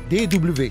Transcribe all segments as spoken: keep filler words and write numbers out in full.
D W.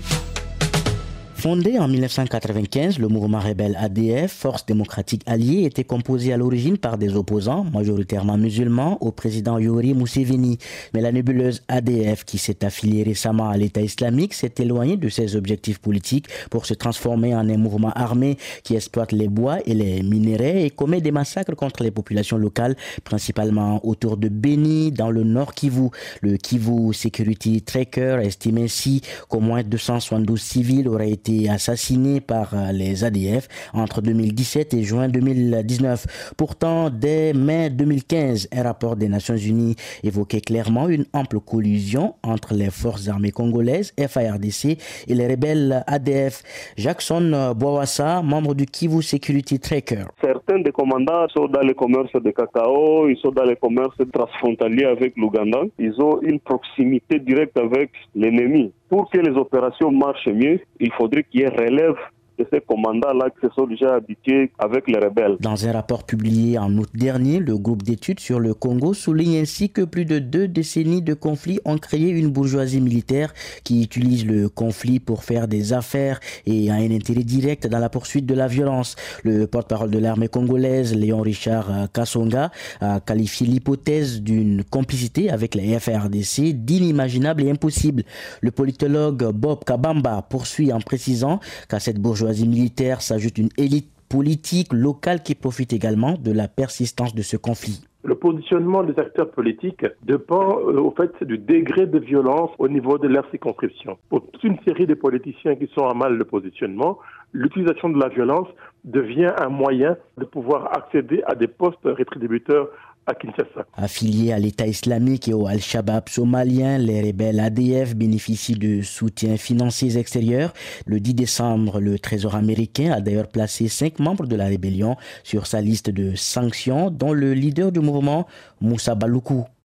Fondé en mille neuf cent quatre-vingt-quinze, le mouvement rebelle A D F, Force démocratique alliée, était composé à l'origine par des opposants, majoritairement musulmans, au président Yoweri Museveni. Mais la nébuleuse A D F, qui s'est affiliée récemment à l'État islamique, s'est éloignée de ses objectifs politiques pour se transformer en un mouvement armé qui exploite les bois et les minerais et commet des massacres contre les populations locales, principalement autour de Beni, dans le nord Kivu. Le Kivu Security Tracker estime ainsi qu'au moins deux cent soixante-douze civils auraient été assassinés par les A D F entre deux mille dix-sept et juin deux mille dix-neuf. Pourtant, dès mai deux mille quinze, un rapport des Nations Unies évoquait clairement une ample collusion entre les forces armées congolaises, F A R D C, et les rebelles A D F. Jackson Bouawassa, membre du Kivu Security Tracker. Certains des commandants sont dans le commerce de cacao, ils sont dans le commerce transfrontalier avec l'Ouganda. Ils ont une proximité directe avec l'ennemi. Pour que les opérations marchent mieux, il faudrait qu'il y ait relève de ces commandants-là qui se sont déjà habitués avec les rebelles. Dans un rapport publié en août dernier, le groupe d'études sur le Congo souligne ainsi que plus de deux décennies de conflits ont créé une bourgeoisie militaire qui utilise le conflit pour faire des affaires et a un intérêt direct dans la poursuite de la violence. Le porte-parole de l'armée congolaise, Léon Richard Kassonga, a qualifié l'hypothèse d'une complicité avec les F A R D C d'inimaginable et impossible. Le politologue Bob Kabamba poursuit en précisant qu'à cette bourgeoisie militaire s'ajoute une élite politique locale qui profite également de la persistance de ce conflit. Le positionnement des acteurs politiques dépend euh, au fait du degré de violence au niveau de leur circonscription. Pour toute une série de politiciens qui sont à mal de positionnement, l'utilisation de la violence devient un moyen de pouvoir accéder à des postes rétributeurs à Kinshasa. Affiliés à l'État islamique et au Al-Shabaab somalien, les rebelles A D F bénéficient de soutiens financiers extérieurs. Le dix décembre, le Trésor américain a d'ailleurs placé cinq membres de la rébellion sur sa liste de sanctions, dont le leader du mouvement, Moussa Baloukou.